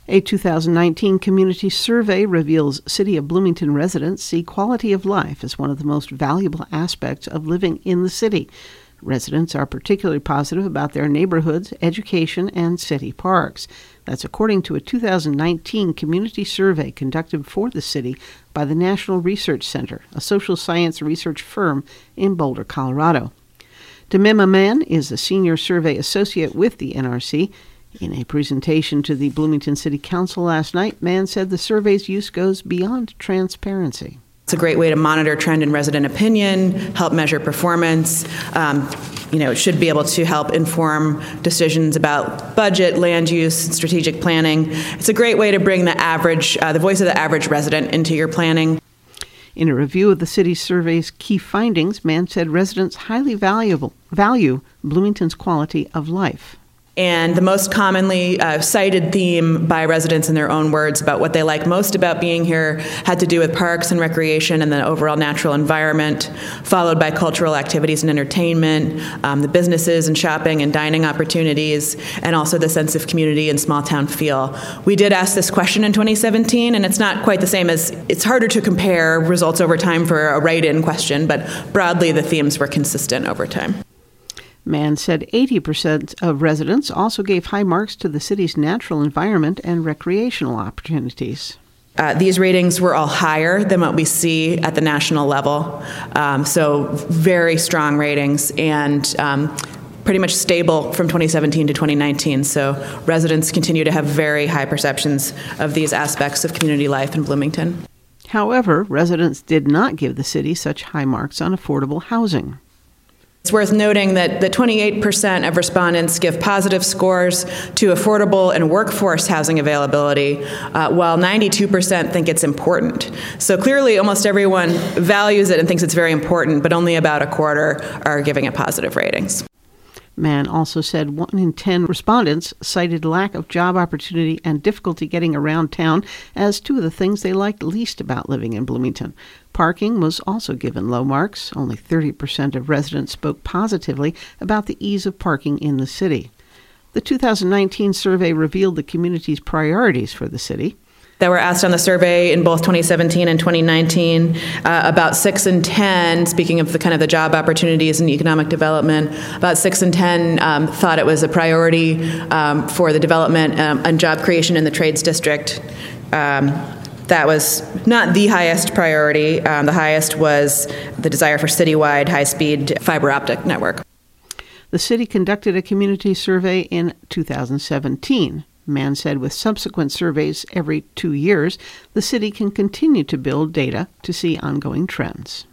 A 2019 community survey reveals City of Bloomington residents see quality of life as one of the most valuable aspects of living in the city. Residents are particularly positive about their neighborhoods, education, and city parks. That's according to a 2019 community survey conducted for the city by the National Research Center, a social science research firm in Boulder, Colorado. Demema Mann is a senior survey associate with the NRC. In a presentation to the Bloomington City Council last night, Mann said the survey's use goes beyond transparency. It's a great way to monitor trend in resident opinion, help measure performance. It should be able to help inform decisions about budget, land use, strategic planning. It's a great way to bring the voice of the average resident into your planning. In a review of the city's survey's key findings, Mann said residents highly value Bloomington's quality of life. And the most commonly cited theme by residents in their own words about what they like most about being here had to do with parks and recreation and the overall natural environment, followed by cultural activities and entertainment, the businesses and shopping and dining opportunities, and also the sense of community and small town feel. We did ask this question in 2017, and it's not quite the same it's harder to compare results over time for a write-in question, but broadly the themes were consistent over time. Mann said 80% of residents also gave high marks to the city's natural environment and recreational opportunities. These ratings were all higher than what we see at the national level, so very strong ratings and pretty much stable from 2017 to 2019. So residents continue to have very high perceptions of these aspects of community life in Bloomington. However, residents did not give the city such high marks on affordable housing. It's worth noting that 28% of respondents give positive scores to affordable and workforce housing availability, while 92% think it's important. So clearly, almost everyone values it and thinks it's very important, but only about a quarter are giving it positive ratings. Mann also said 1 in 10 respondents cited lack of job opportunity and difficulty getting around town as two of the things they liked least about living in Bloomington. Parking was also given low marks. Only 30% of residents spoke positively about the ease of parking in the city. The 2019 survey revealed the community's priorities for the city. That were asked on the survey in both 2017 and 2019, about 6 in 10, speaking of the job opportunities and economic development, about 6 in 10 thought it was a priority for the development and job creation in the trades district. That was not the highest priority. The highest was the desire for citywide high-speed fiber optic network. The city conducted a community survey in 2017. Mann said with subsequent surveys every 2 years, the city can continue to build data to see ongoing trends.